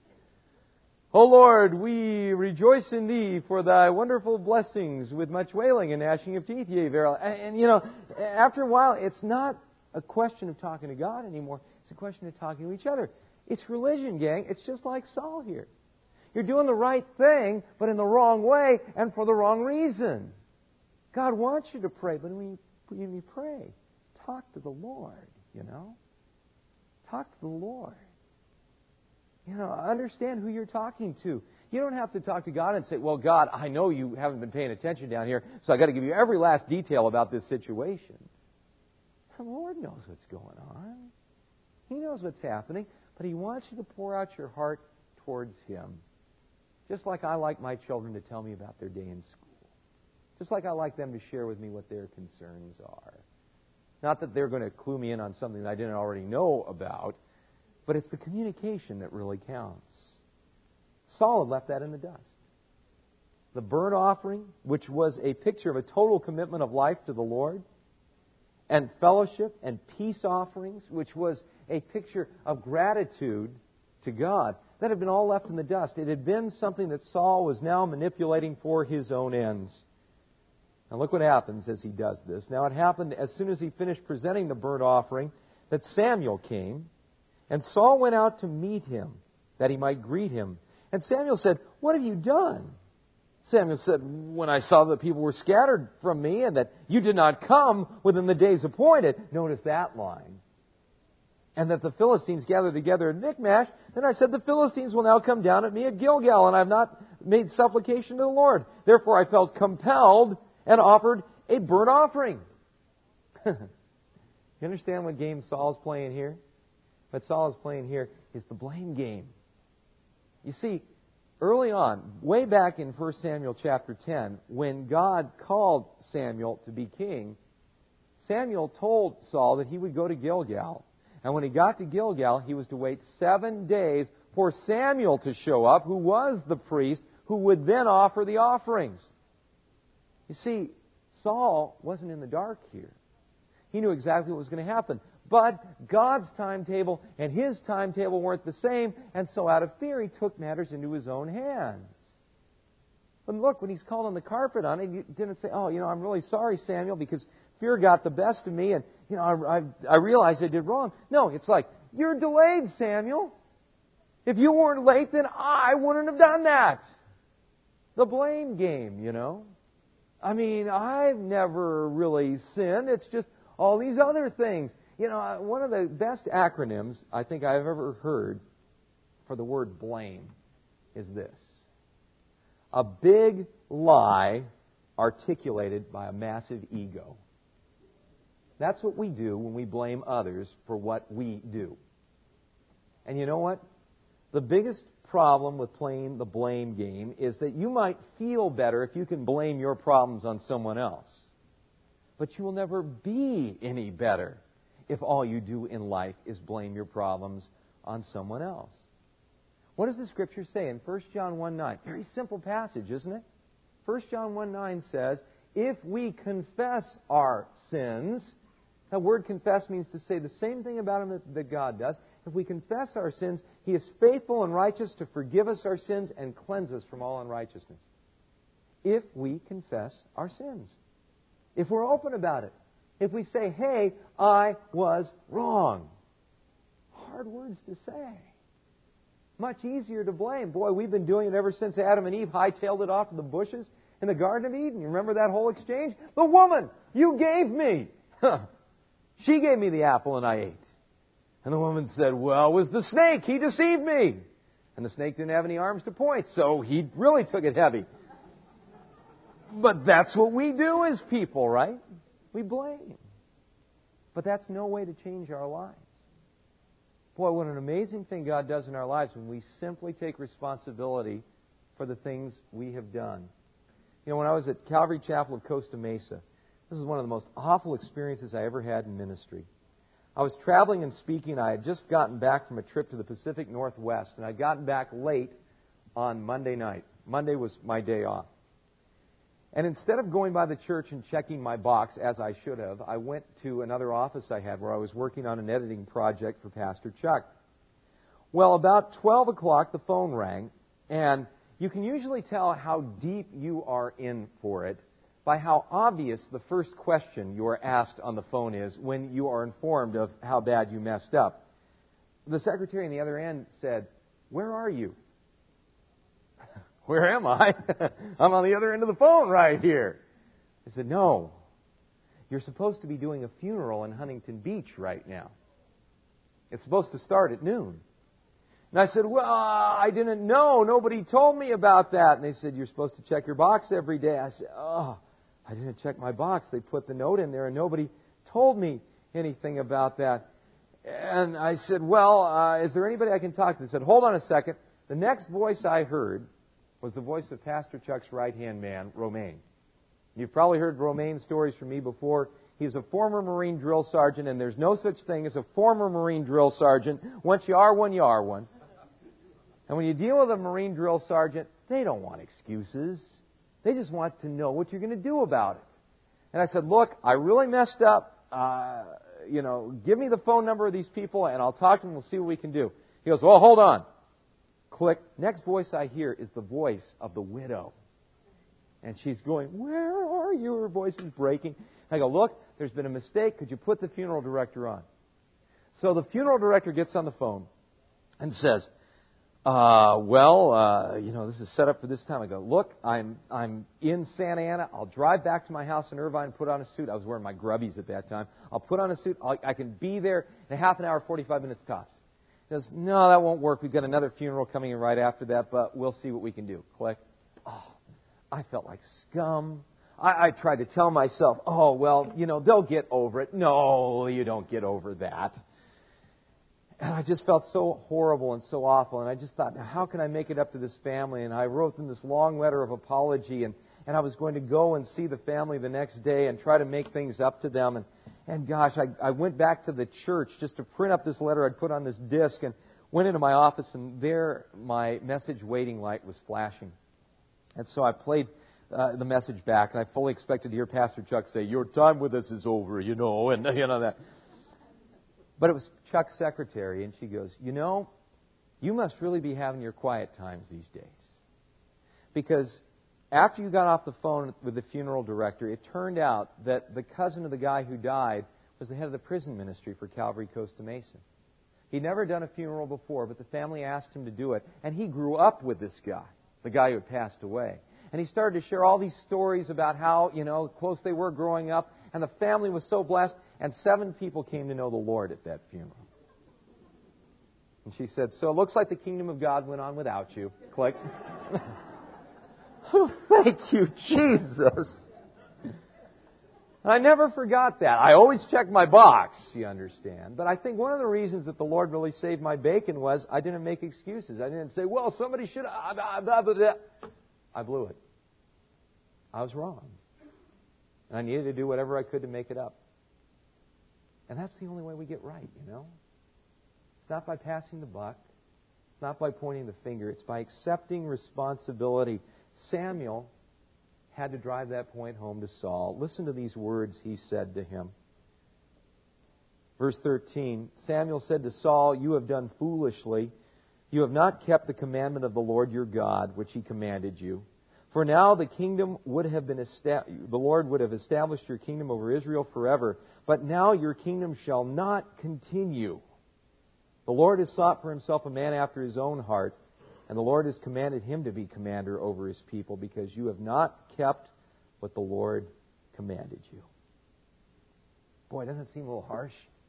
O Lord, we rejoice in Thee for Thy wonderful blessings with much wailing and gnashing of teeth, yea, verily. And after a while, it's not a question of talking to God anymore. It's a question of talking to each other. It's religion, gang. It's just like Saul here. You're doing the right thing, but in the wrong way and for the wrong reason. God wants you to pray, but when you pray, talk to the Lord, Talk to the Lord. Understand who you're talking to. You don't have to talk to God and say, well, God, I know you haven't been paying attention down here, so I've got to give you every last detail about this situation. The Lord knows what's going on. He knows what's happening, but He wants you to pour out your heart towards Him. Just like I like my children to tell me about their day in school. Just like I like them to share with me what their concerns are. Not that they're going to clue me in on something that I didn't already know about, but it's the communication that really counts. Saul had left that in the dust. The burnt offering, which was a picture of a total commitment of life to the Lord, and fellowship and peace offerings, which was a picture of gratitude to God, that had been all left in the dust. It had been something that Saul was now manipulating for his own ends. Now look what happens as he does this. Now it happened as soon as he finished presenting the burnt offering that Samuel came, and Saul went out to meet him, that he might greet him. And Samuel said, "What have you done?" Samuel said, "When I saw that people were scattered from me and that you did not come within the days appointed." Notice that line. "And that the Philistines gathered together at Michmash, then I said, the Philistines will now come down at me at Gilgal, and I have not made supplication to the Lord. Therefore I felt compelled and offered a burnt offering." You understand what game Saul's playing here? What Saul is playing here is the blame game. You see, early on, way back in 1 Samuel chapter 10, when God called Samuel to be king, Samuel told Saul that he would go to Gilgal. And when he got to Gilgal, he was to wait 7 days for Samuel to show up, who was the priest, who would then offer the offerings. You see, Saul wasn't in the dark here. He knew exactly what was going to happen. But God's timetable and his timetable weren't the same, and so out of fear he took matters into his own hands. But look, when he's called on the carpet on it, he didn't say, "Oh, I'm really sorry, Samuel, because fear got the best of me, and I realized I did wrong." No, it's like, You're delayed, Samuel. If you weren't late, then I wouldn't have done that. The blame game, you know. I mean, I've never really sinned. It's just all these other things. You know, one of the best acronyms I think I've ever heard for the word blame is this: a big lie articulated by a massive ego. That's what we do when we blame others for what we do. And you know what? The biggest problem with playing the blame game is that you might feel better if you can blame your problems on someone else. But you will never be any better if all you do in life is blame your problems on someone else. What does the Scripture say in 1 John 1:9? Very simple passage, isn't it? 1 John 1:9 says, if we confess our sins, that word confess means to say the same thing about Him that God does. If we confess our sins, He is faithful and righteous to forgive us our sins and cleanse us from all unrighteousness. If we confess our sins. If we're open about it. If we say, hey, I was wrong. Hard words to say. Much easier to blame. Boy, we've been doing it ever since Adam and Eve hightailed it off to the bushes in the Garden of Eden. You remember that whole exchange? The woman you gave me. She gave me the apple and I ate. And the woman said, well, it was the snake. He deceived me. And the snake didn't have any arms to point, so he really took it heavy. But that's what we do as people, right? We blame. But that's no way to change our lives. Boy, what an amazing thing God does in our lives when we simply take responsibility for the things we have done. You know, when I was at Calvary Chapel of Costa Mesa, this is one of the most awful experiences I ever had in ministry. I was traveling and speaking. I had just gotten back from a trip to the Pacific Northwest, and I'd gotten back late on Monday night. Monday was my day off. And instead of going by the church and checking my box, as I should have, I went to another office I had where I was working on an editing project for Pastor Chuck. Well, about 12 o'clock, the phone rang, and you can usually tell how deep you are in for it by how obvious the first question you are asked on the phone is when you are informed of how bad you messed up. The secretary on the other end said, where are you? Where am I? I'm on the other end of the phone right here. I said, no, you're supposed to be doing a funeral in Huntington Beach right now. It's supposed to start at noon. And I said, well, I didn't know. Nobody told me about that. And they said, you're supposed to check your box every day. I said, oh, I didn't check my box. They put the note in there and nobody told me anything about that. And I said, well, is there anybody I can talk to? They said, hold on a second. The next voice I heard was the voice of Pastor Chuck's right-hand man, Romaine. You've probably heard Romaine's stories from me before. He was a former Marine drill sergeant, and there's no such thing as a former Marine drill sergeant. Once you are one, you are one. And when you deal with a Marine drill sergeant, they don't want excuses. They just want to know what you're going to do about it. And I said, look, I really messed up. Give me the phone number of these people, and I'll talk to them. We'll see what we can do. He goes, well, hold on. Click. Next voice I hear is the voice of the widow. And she's going, where are you? Her voice is breaking. I go, look, there's been a mistake. Could you put the funeral director on? So the funeral director gets on the phone and says, this is set up for this time. I go, look, I'm in Santa Ana. I'll drive back to my house in Irvine and put on a suit. I was wearing my grubbies at that time. I'll put on a suit. I can be there in a half an hour, 45 minutes tops. He goes, no, that won't work. We've got another funeral coming in right after that, but we'll see what we can do. Click. Oh, I felt like scum. I tried to tell myself, they'll get over it. No, you don't get over that. And I just felt so horrible and so awful. And I just thought, now how can I make it up to this family? And I wrote them this long letter of apology. And I was going to go and see the family the next day and try to make things up to them. And gosh, I went back to the church just to print up this letter I'd put on this disc and went into my office. And there my message waiting light was flashing. And so I played the message back. And I fully expected to hear Pastor Chuck say, your time with us is over, and that. But it was Chuck's secretary, and she goes, you must really be having your quiet times these days. Because after you got off the phone with the funeral director, it turned out that the cousin of the guy who died was the head of the prison ministry for Calvary Costa Mesa. He'd never done a funeral before, but the family asked him to do it. And he grew up with this guy, the guy who had passed away. And he started to share all these stories about how, close they were growing up. And the family was so blessed. And 7 people came to know the Lord at that funeral. And she said, so it looks like the kingdom of God went on without you. Click. Thank you, Jesus. I never forgot that. I always check my box, you understand. But I think one of the reasons that the Lord really saved my bacon was I didn't make excuses. I didn't say, well, somebody should have... I blew it. I was wrong. And I needed to do whatever I could to make it up. And that's the only way we get right, It's not by passing the buck. It's not by pointing the finger. It's by accepting responsibility. Samuel had to drive that point home to Saul. Listen to these words he said to him. Verse 13, Samuel said to Saul, you have done foolishly. You have not kept the commandment of the Lord your God, which He commanded you. For now the kingdom would have been the Lord would have established your kingdom over Israel forever. But now your kingdom shall not continue. The Lord has sought for Himself a man after His own heart, and the Lord has commanded him to be commander over His people, because you have not kept what the Lord commanded you. Boy, doesn't it seem a little harsh?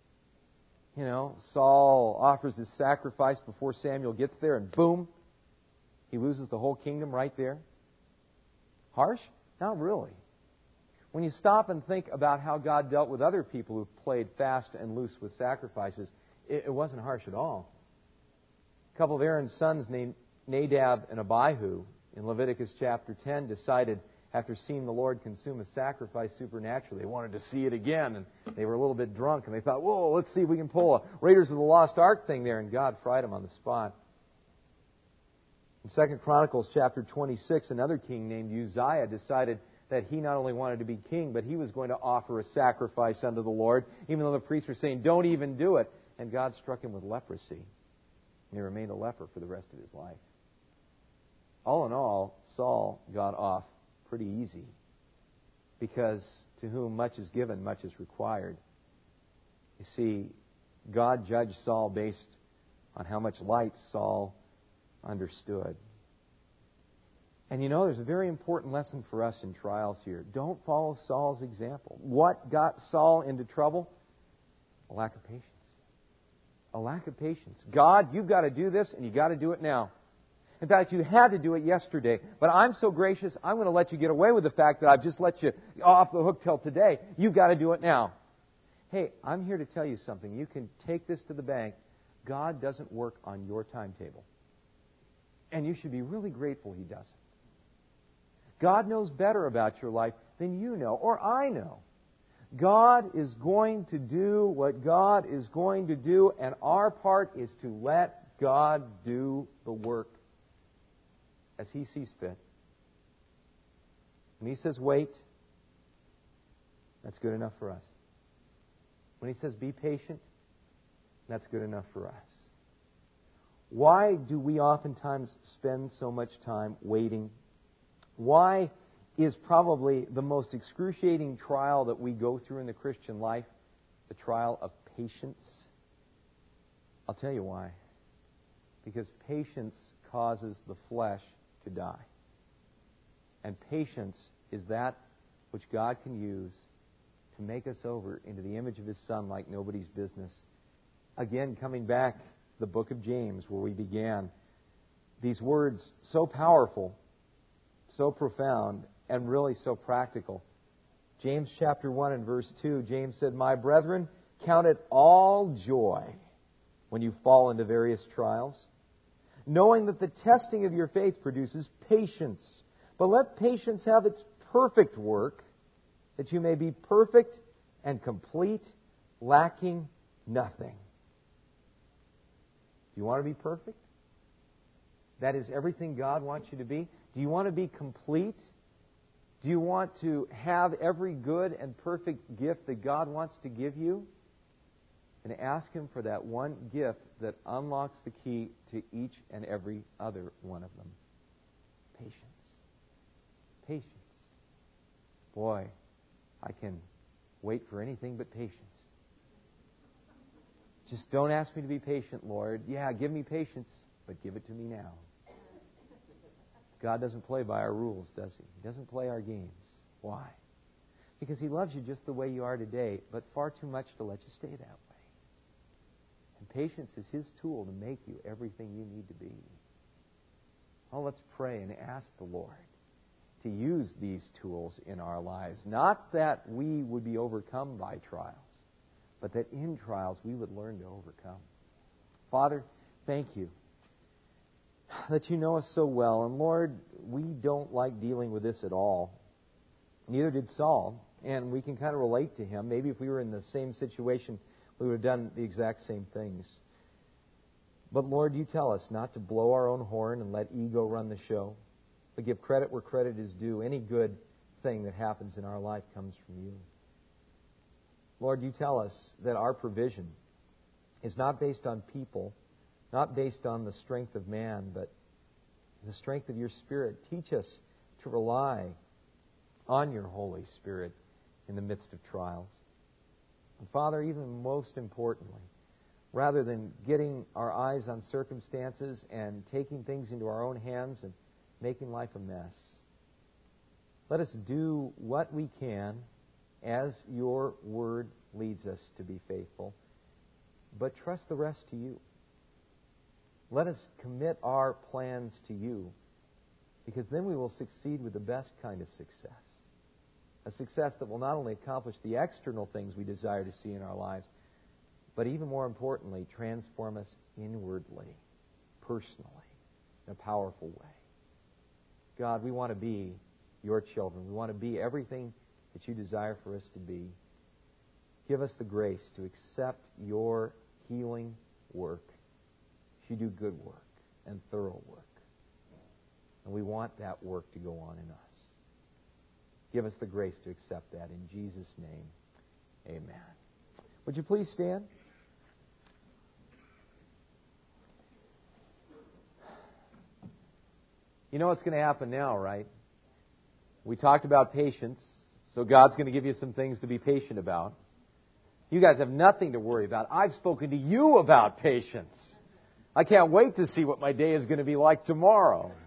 Saul offers his sacrifice before Samuel gets there, and boom, he loses the whole kingdom right there. Harsh? Not really. When you stop and think about how God dealt with other people who played fast and loose with sacrifices, it wasn't harsh at all. A couple of Aaron's sons named Nadab and Abihu in Leviticus chapter 10 decided, after seeing the Lord consume a sacrifice supernaturally, they wanted to see it again, and they were a little bit drunk, and they thought, whoa, let's see if we can pull a Raiders of the Lost Ark thing there, and God fried them on the spot. In 2 Chronicles chapter 26, another king named Uzziah decided that he not only wanted to be king, but he was going to offer a sacrifice unto the Lord, even though the priests were saying, don't even do it. And God struck him with leprosy. And he remained a leper for the rest of his life. All in all, Saul got off pretty easy, because to whom much is given, much is required. You see, God judged Saul based on how much light Saul understood. And there's a very important lesson for us in trials here. Don't follow Saul's example. What got Saul into trouble? A lack of patience. A lack of patience. God, you've got to do this, and you've got to do it now. In fact, you had to do it yesterday. But I'm so gracious, I'm going to let you get away with the fact that I've just let you off the hook till today. You've got to do it now. Hey, I'm here to tell you something. You can take this to the bank. God doesn't work on your timetable. And you should be really grateful He doesn't. God knows better about your life than you know, or I know. God is going to do what God is going to do, and our part is to let God do the work as He sees fit. When He says wait, that's good enough for us. When He says be patient, that's good enough for us. Why do we oftentimes spend so much time waiting? Why is probably the most excruciating trial that we go through in the Christian life the trial of patience? I'll tell you why. Because patience causes the flesh to die. And patience is that which God can use to make us over into the image of His Son like nobody's business. Again, coming back the book of James where we began, these words so powerful, so profound, and really so practical. James chapter 1 and verse 2, James said, my brethren, count it all joy when you fall into various trials, knowing that the testing of your faith produces patience. But let patience have its perfect work, that you may be perfect and complete, lacking nothing. Do you want to be perfect? That is everything God wants you to be. Do you want to be complete? Do you want to have every good and perfect gift that God wants to give you? And ask Him for that one gift that unlocks the key to each and every other one of them. Patience. Patience. Boy, I can wait for anything but patience. Just don't ask me to be patient, Lord. Yeah, give me patience, but give it to me now. God doesn't play by our rules, does He? He doesn't play our games. Why? Because He loves you just the way you are today, but far too much to let you stay that way. And patience is His tool to make you everything you need to be. Oh, let's pray and ask the Lord to use these tools in our lives. Not that we would be overcome by trials, but that in trials we would learn to overcome. Father, thank you that you know us so well. And Lord, we don't like dealing with this at all. Neither did Saul. And we can kind of relate to him. Maybe if we were in the same situation, we would have done the exact same things. But Lord, you tell us not to blow our own horn and let ego run the show, but give credit where credit is due. Any good thing that happens in our life comes from you. Lord, you tell us that our provision is not based on people, not based on the strength of man, but the strength of your Spirit. Teach us to rely on your Holy Spirit in the midst of trials. And Father, even most importantly, rather than getting our eyes on circumstances and taking things into our own hands and making life a mess, let us do what we can as your word leads us to be faithful, but trust the rest to you. Let us commit our plans to you, because then we will succeed with the best kind of success. A success that will not only accomplish the external things we desire to see in our lives, but even more importantly, transform us inwardly, personally, in a powerful way. God, we want to be your children. We want to be everything that you desire for us to be. Give us the grace to accept your healing work. You do good work and thorough work. And we want that work to go on in us. Give us the grace to accept that. In Jesus' name, amen. Would you please stand? You know what's going to happen now, right? We talked about patience, so God's going to give you some things to be patient about. You guys have nothing to worry about. I've spoken to you about patience. I can't wait to see what my day is going to be like tomorrow.